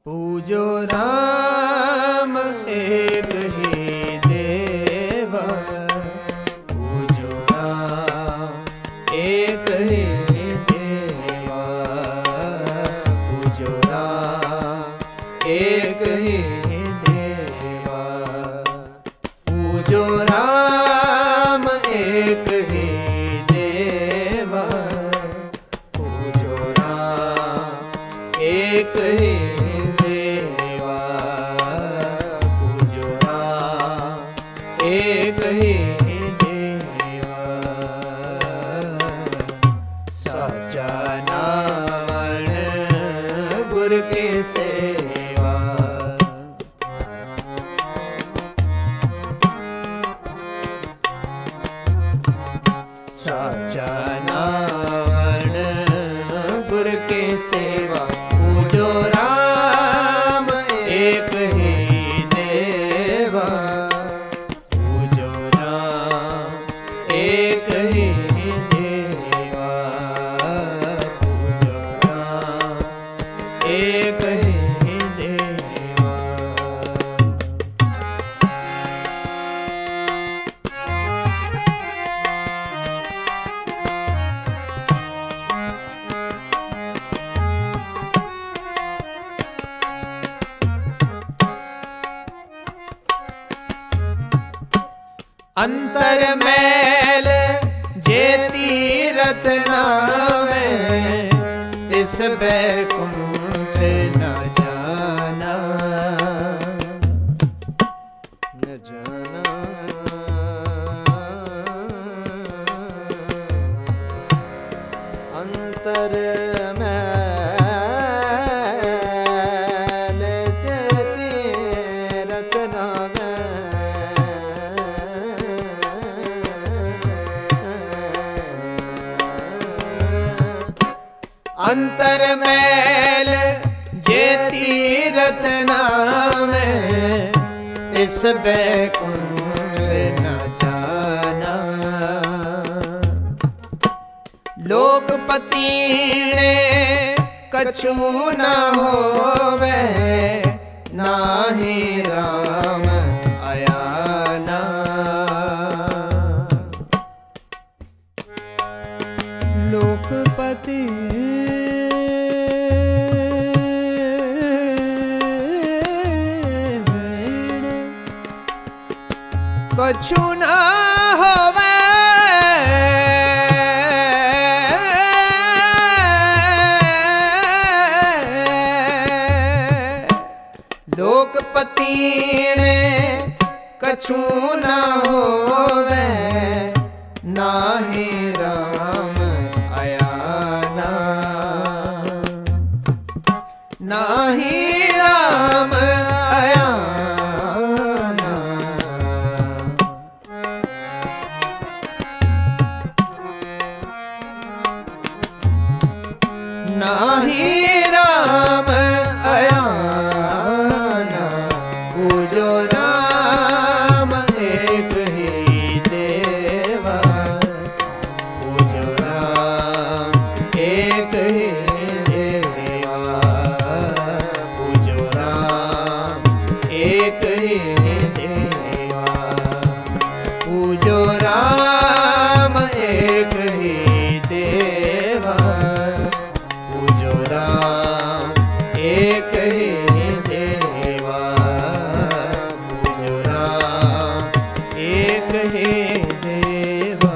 पूजो राम एक ही देवा, पूजो राम एक ही देवा, पूजो राम एक ही देवा, पूजो राम एक ही देवा, पूजो राम एक ही एक ही देवा। साचा नामन गुर के सेवा, साचा नामन गुर के सेवा, पूजो राम एक ही देवा, एक ही देवा, पूजो राम एक ही देवा। अंतर मैल जे तीरथ नावे, तिस बैकुंठ न जाना, न जाना। अंतर मैल जे तीरथ नावे, अंतर मैल जे तीरथ नावे, तिस बैकुंठ न जाना। लोकपति ने कछु न होवे, नाहि राम अयाना। लोकपति कछु न होवे, लोकपति ने कछु न होवे, नाहि राम अयाना, नाहि राम अयाना। नाहि राम अयाना, पूजो राम एक ही देवा, पूजो राम एक ही देवा, पूजो राम एक ही देवा, पूजो राम एक ही देवा, पूजो राम एक ही देवा, पूजो राम एक ही देवा।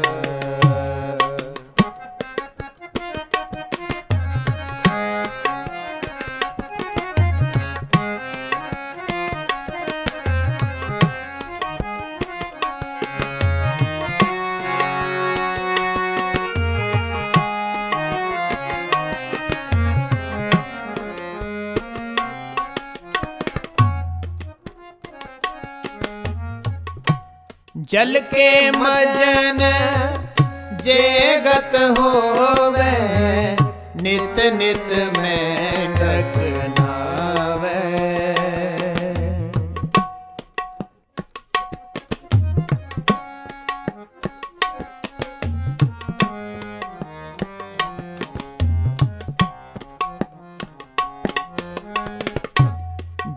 जल के मजन जे गत होवे, नित नित मेंढक नावे।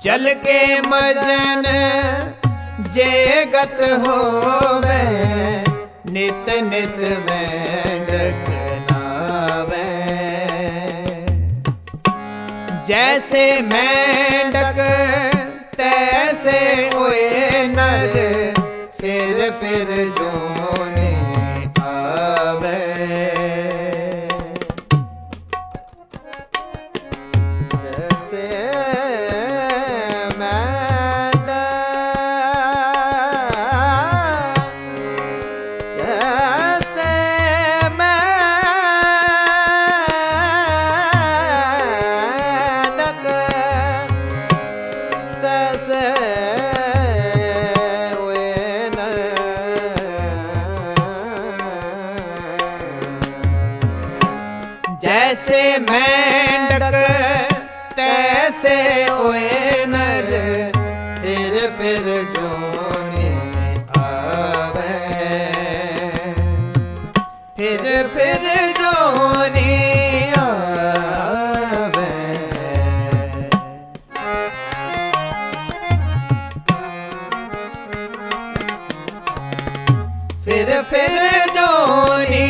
जल के मजन जे गत होवे, नित नित मेंढक नावे। जैसे मेंढक तैसे ओए नर, फिर फिर जोने आवे। जैसे जैसे मेंढक तैसे ओए नर, फिर जोने आवे। फिर जोने आवे। फिर जोने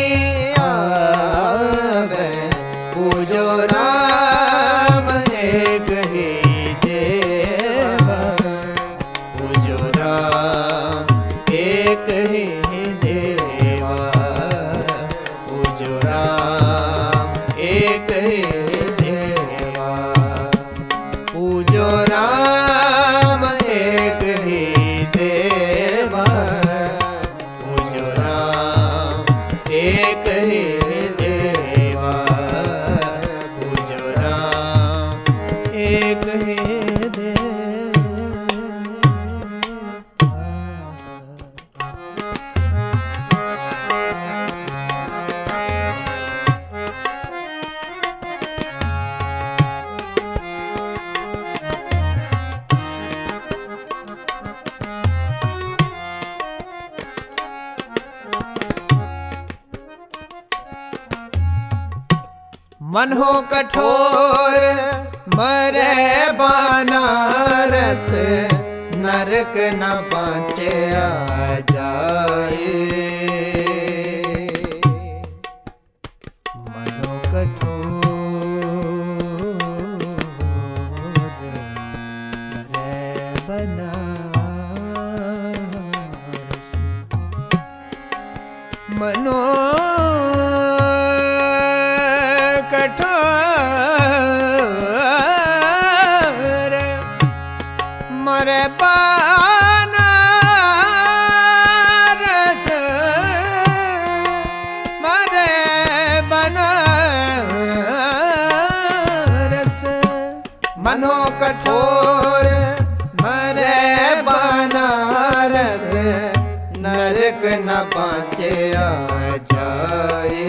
आवे। पूजो राम एक ही देवा, पूजो राम एक ही देवा, पूजो राम एक ही देवा, पूजो राम एक ही देवा, पूजो राम एक ही देवा, पूजो राम एक ही देवा। मन हो कठोर मरे बनारस, नरक न पाचे आ जाए। मन हो कठोर मरे बनारस, मनो कठोर मरे बनारस, मरे बनारस। मनो कठोर मरे बनारस, नरक न पाचे आ जाए।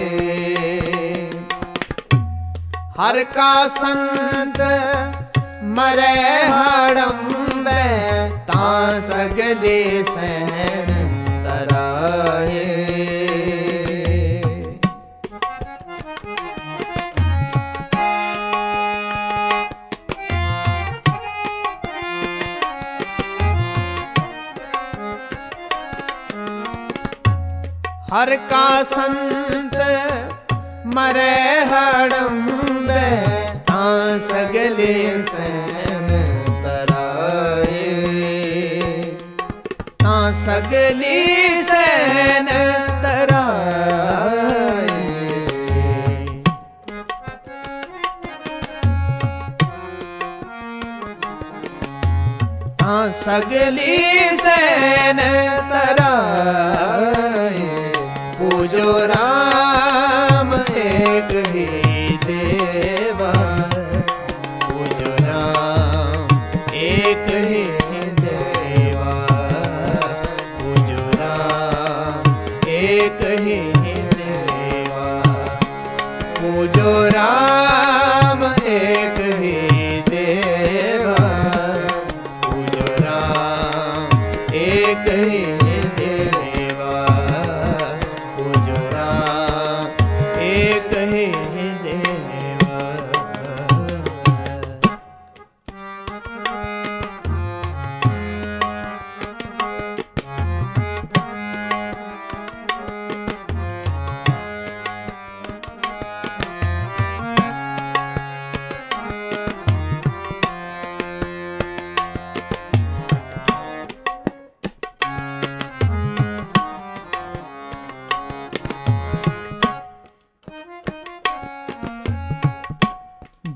हर का संत मरे हड़म्बे, तां सगले सहन तराए। हर का संत मरे हड़म्बे, तां सगले सहन तराए, तां सगली सहन तराए। तां सगली सहन तराए। पूजो राम एक ही देवा, पूजो राम एक ही देवा, पूजो राम एक ही देवा, पूजो राम एक ही देवा, पूजो राम एक ही देवा।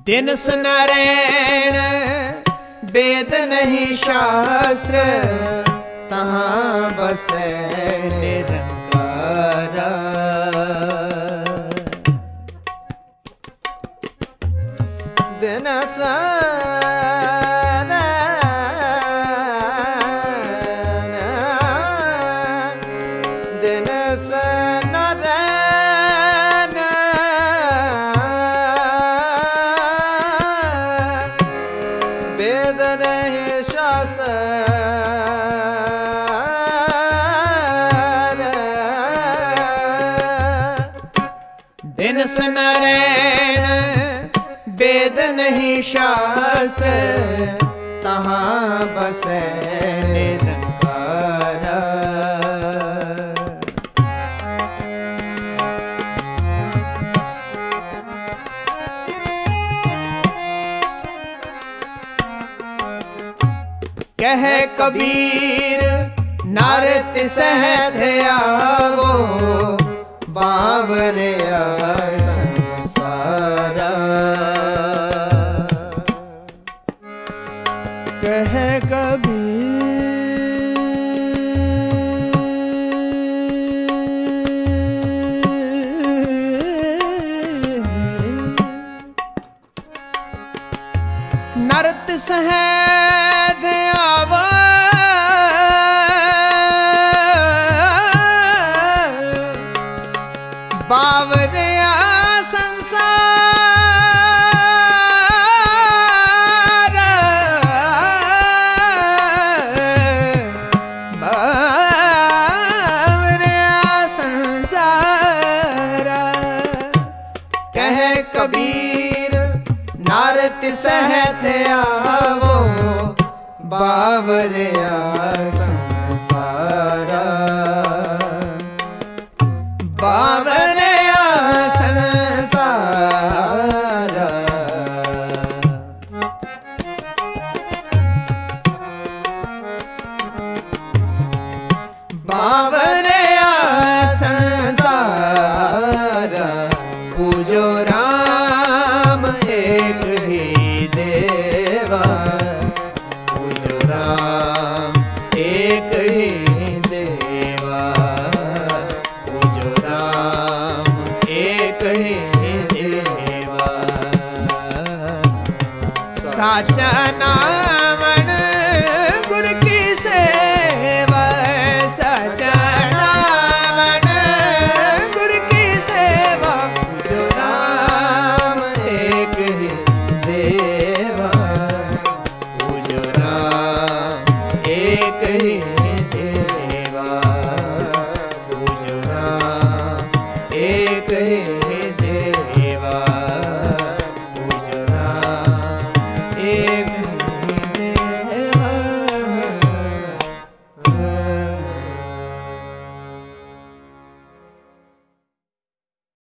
दिन सुनारैण वेद नहीं शास्त्र, तहाँ बसै निरंकारा। दिन वेद नहीं शास्त्र, दिन सुनारैण वेद नहीं शास्त्र, तहाँ बसै निरंकारा। कह कबीर नारद सहज आवो, बावरिया संसारा। कह कबीर नारद सहज आवा, बावरिया संसार। बावरिया संसार। कह कबीर नारद सहज आवो, बावरिया संसारा। बावरिया संसारा। बावरिया संसारा। पूजो राम एक ही देवा, पूजो राम एक ही देवा, पूजो राम एक ही देवा। साचा नाम